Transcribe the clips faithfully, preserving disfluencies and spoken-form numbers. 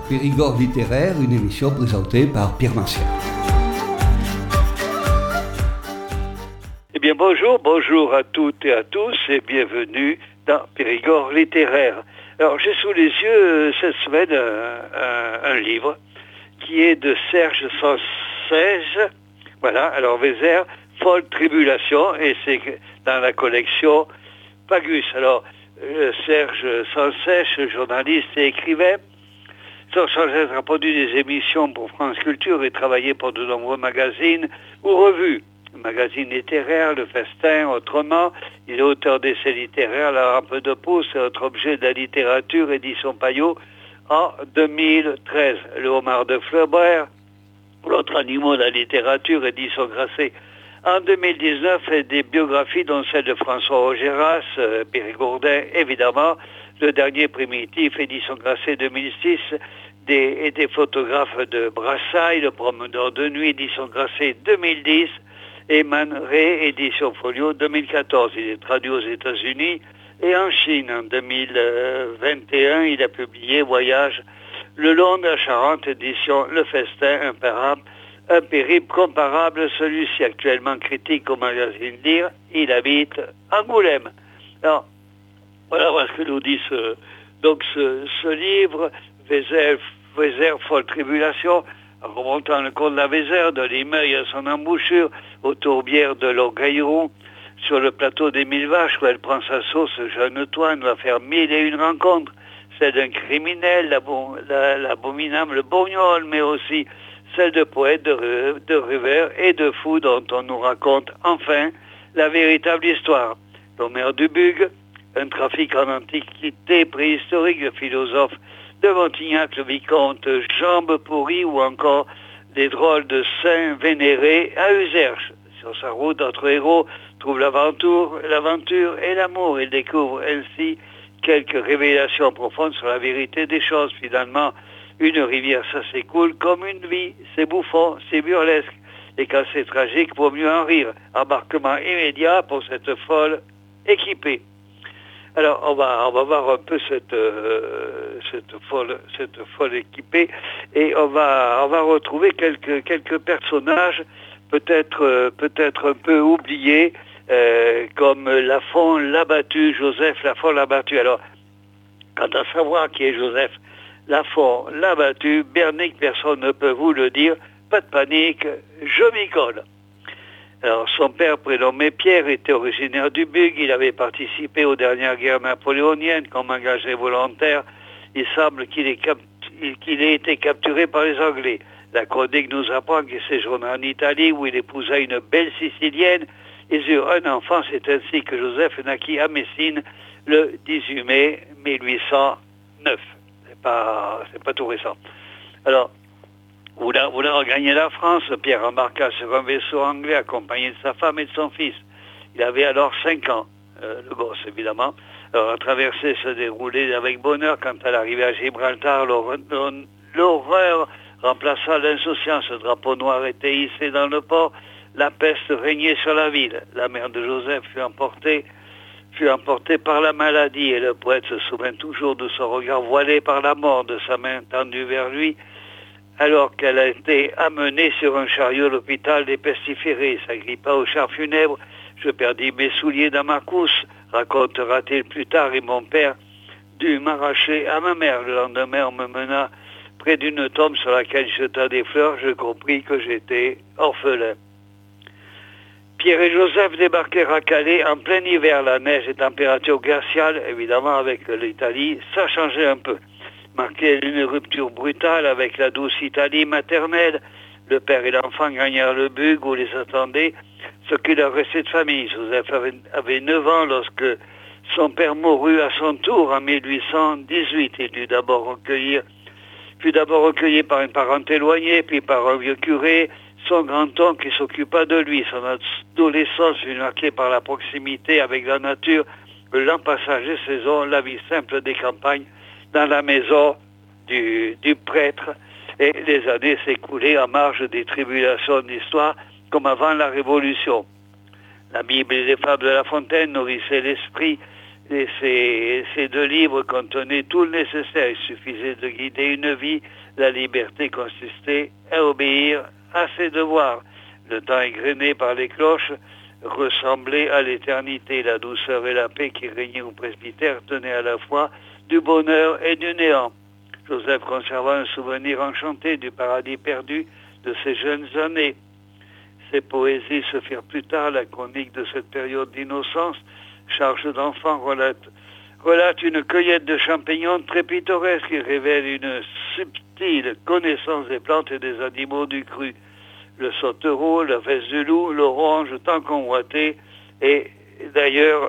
Périgord littéraire, une émission présentée par Pierre Martial. Eh bien bonjour, bonjour à toutes et à tous et bienvenue dans Périgord littéraire. Alors j'ai sous les yeux euh, cette semaine un, un, un livre qui est de Serge cent seize, voilà, alors Vézère, Folle Tribulation, et c'est dans la collection Pagus. Alors euh, Serge cent seize, journaliste et écrivain, sans cesse a produit des émissions pour France Culture et travaillé pour de nombreux magazines ou revues. Magazine littéraire, Le Festin, Autrement. Il est auteur d'essais littéraires, La Rampe de Pouce et autres objets de la littérature, édition Payot, en deux mille treize. Le Homard de Flaubert, L'autre animal de la littérature, édition Grasset, en deux mille dix-neuf, et des biographies dont celle de François Augeras, euh, Périgourdin, évidemment, Le Dernier Primitif, édition Grasset deux mille six, des, et des photographes de Brassailles, Le Promeneur de Nuit, édition Grasset deux mille dix, et Man Ray, édition Folio deux mille quatorze. Il est traduit aux États-Unis et en Chine. En deux mille vingt et un, il a publié Voyage le long de la Charente, édition Le Festin, un périple, un périple comparable à celui-ci, actuellement critique au magazine Lire. Il habite Angoulême. Alors, voilà, voilà ce que nous dit ce, donc ce, ce livre, Vézère, Vézère, Folle Tribulation, remontant le cours de la Vézère, de Limeuil à son embouchure, aux tourbières de l'Orgueilleron, sur le plateau des Mille Vaches, où elle prend sa sauce, jeune toine va faire mille et une rencontres, celle d'un criminel, l'abominable Bognol, mais aussi celle de poètes, de, de rêveurs et de fous dont on nous raconte enfin la véritable histoire. L'Homère du Bugue, un trafic en antiquité préhistorique, le philosophe de Montignac, le vicomte Jambes pourries, ou encore des drôles de saints vénérés à Userche. Sur sa route, notre héros trouve l'aventure, l'aventure et l'amour. Il découvre ainsi quelques révélations profondes sur la vérité des choses. Finalement, une rivière, ça s'écoule comme une vie. C'est bouffon, c'est burlesque. Et quand c'est tragique, vaut mieux en rire. Embarquement immédiat pour cette folle équipée. Alors, on va, on va voir un peu cette, euh, cette, folle, cette folle équipée, et on va, on va retrouver quelques, quelques personnages peut-être, euh, peut-être un peu oubliés, euh, comme Lafont l'abattu, Joseph Lafont l'abattu. Alors, quant à savoir qui est Joseph Lafont l'abattu, Bernic, personne ne peut vous le dire, pas de panique, je m'y colle. Alors, son père, prénommé Pierre, était originaire du Bugue. Il avait participé aux dernières guerres napoléoniennes comme engagé volontaire. Il semble qu'il ait, cap- qu'il ait été capturé par les Anglais. La chronique nous apprend qu'il séjourna en Italie, où il épousa une belle Sicilienne. Ils eurent un enfant. C'est ainsi que Joseph naquit à Messine le dix-huit mai mille huit cent neuf. C'est pas, c'est pas tout récent. Alors, Voulant, voulant regagner la France, Pierre embarqua sur un vaisseau anglais accompagné de sa femme et de son fils. Il avait alors cinq ans, euh, le gosse évidemment. Alors la traversée se déroulait avec bonheur. Quand à l'arrivée à Gibraltar, l'horreur, l'horreur remplaça l'insouciance. Le drapeau noir était hissé dans le port. La peste régnait sur la ville. La mère de Joseph fut emportée, fut emportée par la maladie, et le poète se souvient toujours de son regard voilé par la mort, de sa main tendue vers lui, alors qu'elle a été amenée sur un chariot à l'hôpital des pestiférés. S'agrippa au char funèbre. Je perdis mes souliers dans ma couche, racontera-t-il plus tard, et mon père dut m'arracher à ma mère. Le lendemain, on me mena près d'une tombe sur laquelle jeta des fleurs. Je compris que j'étais orphelin. Pierre et Joseph débarquèrent à Calais en plein hiver. La neige et température glaciale, évidemment avec l'Italie, ça changeait un peu. Marquait une rupture brutale avec la douce Italie maternelle. Le père et l'enfant gagnèrent le Bugue où les attendait ce qui leur restait de famille. Joseph avait, avait neuf ans lorsque son père mourut à son tour en mille huit cent dix-huit. Il fut d'abord recueilli, fut d'abord recueilli par une parente éloignée, puis par un vieux curé, son grand-oncle qui s'occupa de lui. Son adolescence fut marquée par la proximité avec la nature, le lent passage des saisons, la vie simple des campagnes, dans la maison du, du prêtre, et les années s'écoulaient en marge des tribulations de l'histoire comme avant la Révolution. La Bible et les fables de La Fontaine nourrissaient l'esprit Et ces, ces deux livres contenaient tout le nécessaire. Il suffisait de guider une vie. La liberté consistait à obéir à ses devoirs. Le temps égrené par les cloches ressemblait à l'éternité. La douceur et la paix qui régnaient au presbytère tenaient à la fois du bonheur et du néant. Joseph conserva un souvenir enchanté du paradis perdu de ses jeunes années. Ses poésies se firent plus tard la chronique de cette période d'innocence. Charge d'enfants relate, relate une cueillette de champignons très pittoresque qui révèle une subtile connaissance des plantes et des animaux du cru. Le sautereau, la veste du loup, l'orange tant convoité, et d'ailleurs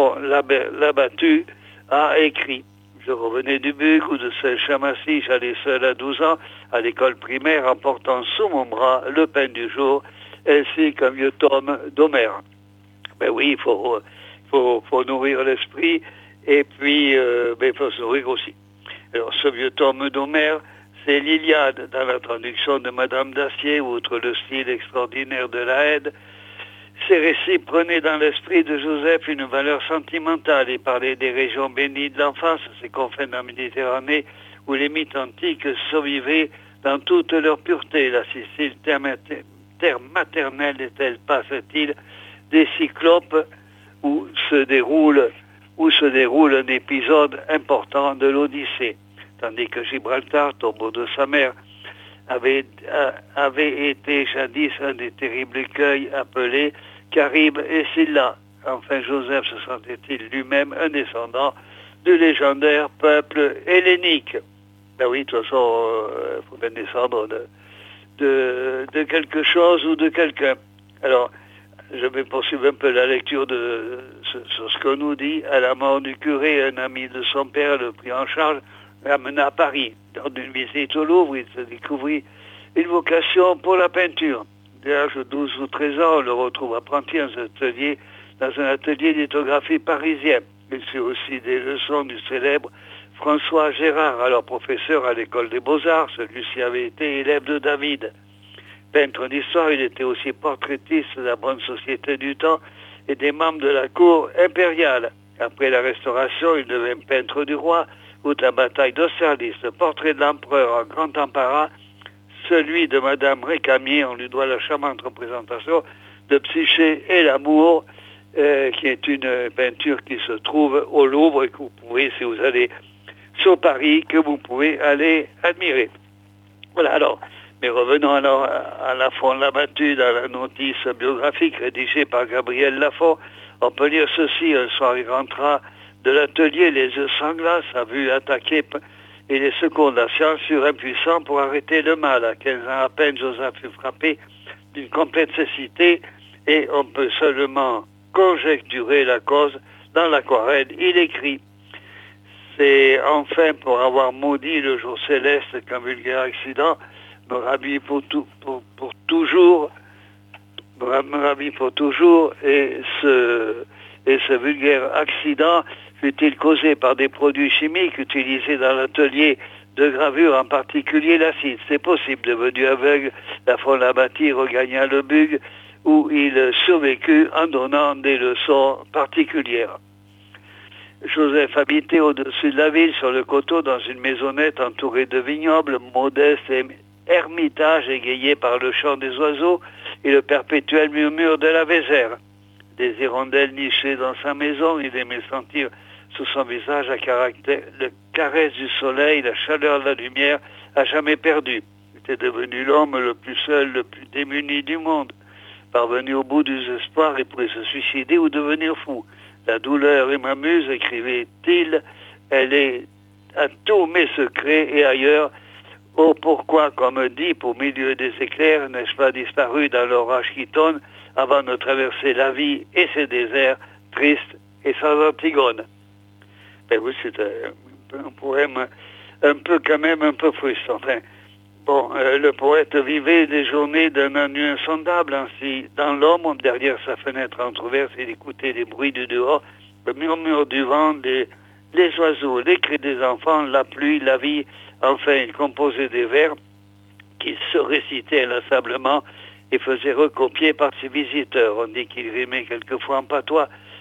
l'abattu a écrit. Je revenais du Buc ou de Saint-Chamassis, j'allais seul à douze ans à l'école primaire en portant sous mon bras le pain du jour, ainsi qu'un vieux tome d'Homère. Ben oui, il faut, faut, faut nourrir l'esprit, et puis euh, ben, il faut se nourrir aussi. Alors ce vieux tome d'Homère, c'est l'Iliade, dans la traduction de Madame Dacier, outre le style extraordinaire de la Haide. Ces récits prenaient dans l'esprit de Joseph une valeur sentimentale et parlaient des régions bénies de l'enfance, ces confins de la Méditerranée, où les mythes antiques survivaient dans toute leur pureté. La Sicile, terre maternelle, n'est-elle pas cette île des Cyclopes où se déroule, où se déroule un épisode important de l'Odyssée, tandis que Gibraltar, tombeau de sa mère, avait, avait été jadis un des terribles écueils appelés Caribe et Scylla. Enfin, Joseph se sentait-il lui-même un descendant du légendaire peuple hellénique. Ben oui, de toute façon, il euh, faut bien descendre de, de, de quelque chose ou de quelqu'un. Alors, je vais poursuivre un peu la lecture de sur ce qu'on nous dit. À la mort du curé, un ami de son père le prit en charge, l'amena à Paris. Lors d'une visite au Louvre, il se découvrit une vocation pour la peinture. Dès l'âge de douze ou treize ans, on le retrouve apprenti dans un atelier, dans un atelier de lithographie parisien. Il suit aussi des leçons du célèbre François Gérard, alors professeur à l'école des Beaux-Arts. Celui-ci avait été élève de David. Peintre d'histoire, il était aussi portraitiste de la bonne société du temps et des membres de la cour impériale. Après la Restauration, il devint peintre du roi, outre la bataille d'Austerlitz, le portrait de l'empereur en grand embarras, celui de Madame Récamier, on lui doit la charmante représentation de Psyché et l'amour, euh, qui est une peinture qui se trouve au Louvre et que vous pouvez, si vous allez sur Paris, que vous pouvez aller admirer. Voilà, alors, mais revenons alors à Lafont l'abattu dans la notice biographique rédigée par Gabriel Lafont. On peut lire ceci: un soir il rentra de l'atelier, les yeux sanglants, sa vue attaquée, et les secours de la science furent impuissants pour arrêter le mal. À quinze ans à peine, Joseph fut frappé d'une complète cécité, et on peut seulement conjecturer la cause. Dans l'aquarelle, il écrit: c'est enfin pour avoir maudit le jour céleste qu'un vulgaire accident me ravit pour, tout, pour, pour toujours, me ravit pour toujours, et ce, et ce vulgaire accident fut-il causé par des produits chimiques utilisés dans l'atelier de gravure, en particulier l'acide. C'est possible. Devenu aveugle, Lafont l'abattu regagna le Buc, où il survécut en donnant des leçons particulières. Joseph habitait au-dessus de la ville, sur le coteau, dans une maisonnette entourée de vignobles, modeste et ermitage égayé par le chant des oiseaux et le perpétuel murmure de la Vézère. Des hirondelles nichées dans sa maison, il aimait sentir sous son visage la, caractère, le caresse du soleil, la chaleur de la lumière, à jamais perdu. Il était devenu l'homme le plus seul, le plus démuni du monde. Parvenu au bout du espoir, il pouvait se suicider ou devenir fou. La douleur m'amuse, écrivait-il, elle est à tous mes secrets et ailleurs. Oh, pourquoi, comme dit, au milieu des éclairs, n'ai-je pas disparu dans l'orage qui tonne avant de traverser la vie et ses déserts tristes et sans Antigone. Ben oui, c'est un, un poème un peu quand même un peu frustrant. Enfin, bon, euh, le poète vivait des journées d'un ennui insondable, ainsi dans l'ombre, derrière sa fenêtre entrouverte, il écoutait les bruits du dehors, le murmure du vent, les, les oiseaux, les cris des enfants, la pluie, la vie. Enfin, il composait des vers qui se récitaient inlassablement et faisait recopier par ses visiteurs. On dit qu'il rimait quelquefois en patois,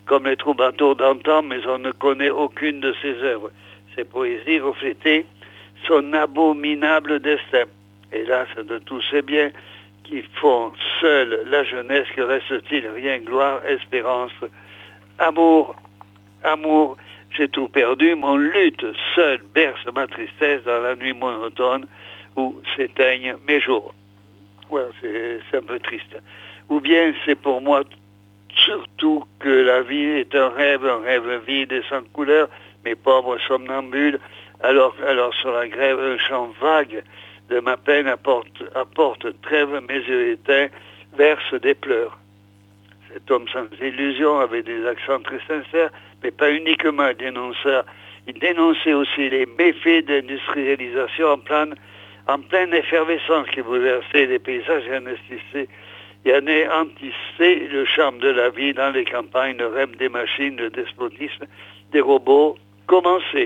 comme les troubadours d'antan, mais on ne connaît aucune de ses œuvres. Ses poésies reflétaient son abominable destin. Hélas, de tous ces biens qui font seule la jeunesse, que reste-t-il? Rien, gloire, espérance, amour, amour. J'ai tout perdu, mon lutte seule berce ma tristesse dans la nuit monotone où s'éteignent mes jours. Voilà, c'est, c'est un peu triste. Ou bien c'est pour moi surtout que la vie est un rêve, un rêve vide et sans couleur, mes pauvres somnambules, alors, alors sur la grève, un chant vague de ma peine apporte, apporte trêve, mes yeux éteints versent des pleurs. Cet homme sans illusion avait des accents très sincères, mais pas uniquement un dénonceur. Il dénonçait aussi les méfaits d'industrialisation en pleine, en pleine effervescence qui bouleversait les paysages et anéantissait, et anéantissait le charme de la vie dans les campagnes, le rêve des machines, le despotisme des robots commençait.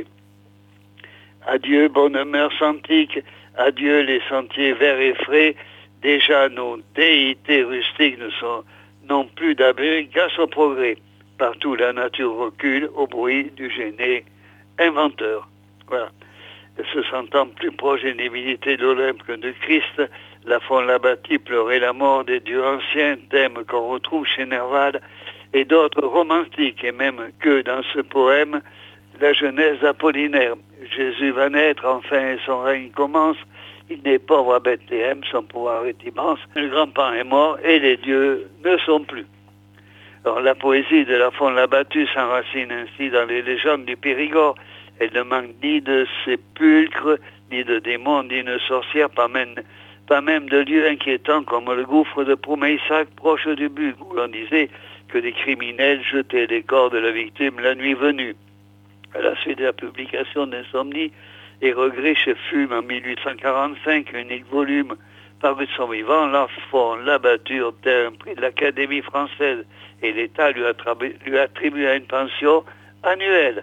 Adieu bonnes mœurs antiques, adieu les sentiers verts et frais, déjà nos déités rustiques ne sont non plus d'abus grâce au progrès. Partout la nature recule au bruit du génie inventeur. Voilà. Se sentant plus proche des divinités d'Olympe que de Christ, la faune l'abattit, pleurait la mort des dieux anciens, thème qu'on retrouve chez Nerval et d'autres romantiques, et même que dans ce poème, la jeunesse d'Apollinaire. Jésus va naître, enfin, et son règne commence. Il n'est pauvre à Bethléem, son pouvoir est immense. Le grand pan est mort et les dieux ne sont plus. Alors, la poésie de la faune l'abattue s'enracine ainsi dans les légendes du Périgord. Elle ne manque ni de sépulcres, ni de démons, ni de sorcières, pas même, pas même de lieux inquiétants comme le gouffre de Proumeissac, proche du Bug, où l'on disait que des criminels jetaient les corps de la victime la nuit venue. À la suite de la publication d'Insomnie et Regrets chez Fume en mille huit cent quarante-cinq, unique volume paru de son vivant, l'enfant l'abattu obtint un prix de l'Académie française et l'État lui, lui attribua une pension annuelle.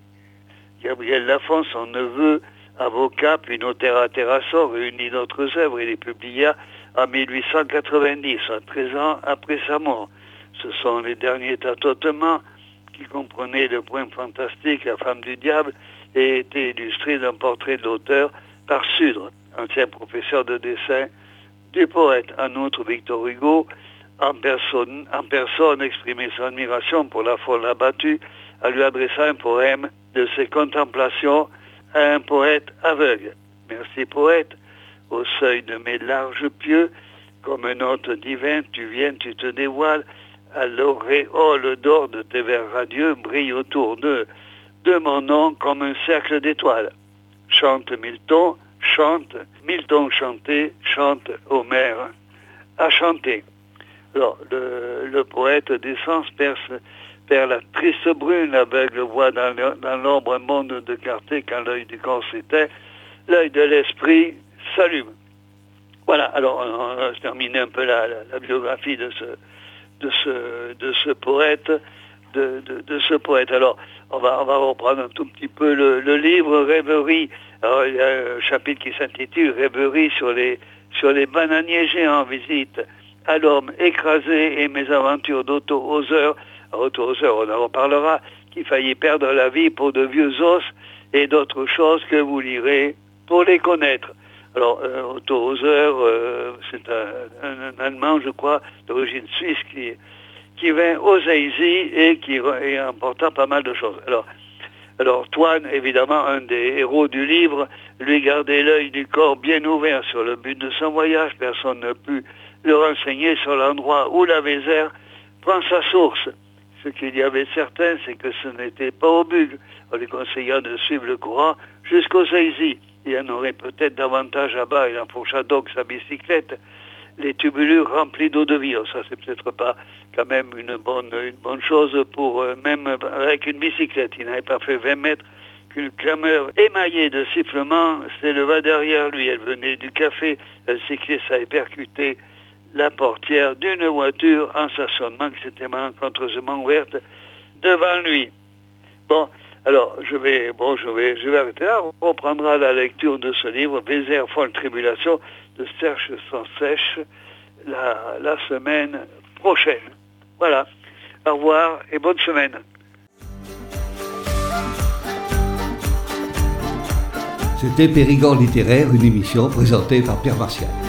Gabriel Lafont, son neveu, avocat, puis notaire à Terrasson, réunit d'autres œuvres et les publia en mille huit cent quatre-vingt-dix, soit treize ans après sa mort. Ce sont les derniers tâtonnements qui comprenaient le poème fantastique La femme du diable et était illustré d'un portrait de l'auteur par Sudre, ancien professeur de dessin du poète. En outre, Victor Hugo, en personne, en personne exprimait son admiration pour la folle abattue en lui adressant un poème de ses contemplations à un poète aveugle. Merci poète, au seuil de mes larges pieux, comme un hôte divin, tu viens, tu te dévoiles, à l'auréole d'or de tes vers radieux, brille autour de, de mon nom comme un cercle d'étoiles. Chante Milton, chante, Milton chantait, chante Homère à chanter. Alors, le, le poète d'essence perce perd la triste brune, l'aveugle voit dans, dans l'ombre un monde de clarté quand l'œil du corps s'éteint, l'œil de l'esprit s'allume. Voilà, alors on va terminer un peu la, la, la biographie de ce, de ce, de ce poète, de, de, de ce poète. Alors, on va, on va reprendre un tout petit peu le, le livre Rêverie. Alors, il y a un chapitre qui s'intitule Rêverie sur les, sur les bananiers géants, visite à l'homme écrasé et mes aventures d'auto-oseur. Auto-oseur, on en reparlera, qui faillit perdre la vie pour de vieux os et d'autres choses que vous lirez pour les connaître. Alors, euh, Otto Hauser, euh, c'est un, un, un Allemand, je crois, d'origine suisse, qui, qui vint aux Aisies et qui et emporta pas mal de choses. Alors, alors, Toine, évidemment, un des héros du livre, lui gardait l'œil du corps bien ouvert sur le but de son voyage. Personne ne put le renseigner sur l'endroit où la Vézère prend sa source. Ce qu'il y avait certain, c'est que ce n'était pas au Bug. On lui conseilla de suivre le courant jusqu'aux Aisies. Il y en aurait peut-être davantage à bas. Il empocha donc sa bicyclette, les tubulures remplies d'eau de vie. Alors ça, c'est peut-être pas quand même une bonne, une bonne chose pour, euh, même avec une bicyclette. Il n'avait pas fait vingt mètres qu'une clameur émaillée de sifflements s'éleva derrière lui. Elle venait du café. Le cycliste avait percuté la portière d'une voiture en s'assonnant qui s'était malencontreusement ouverte devant lui. Bon, alors je vais, bon, je vais, je vais arrêter là. On reprendra la lecture de ce livre, Vézère, folle tribulation, de Serge sans sèche, la, la semaine prochaine. Voilà. Au revoir et bonne semaine. C'était Périgord littéraire, une émission présentée par Pierre Martial.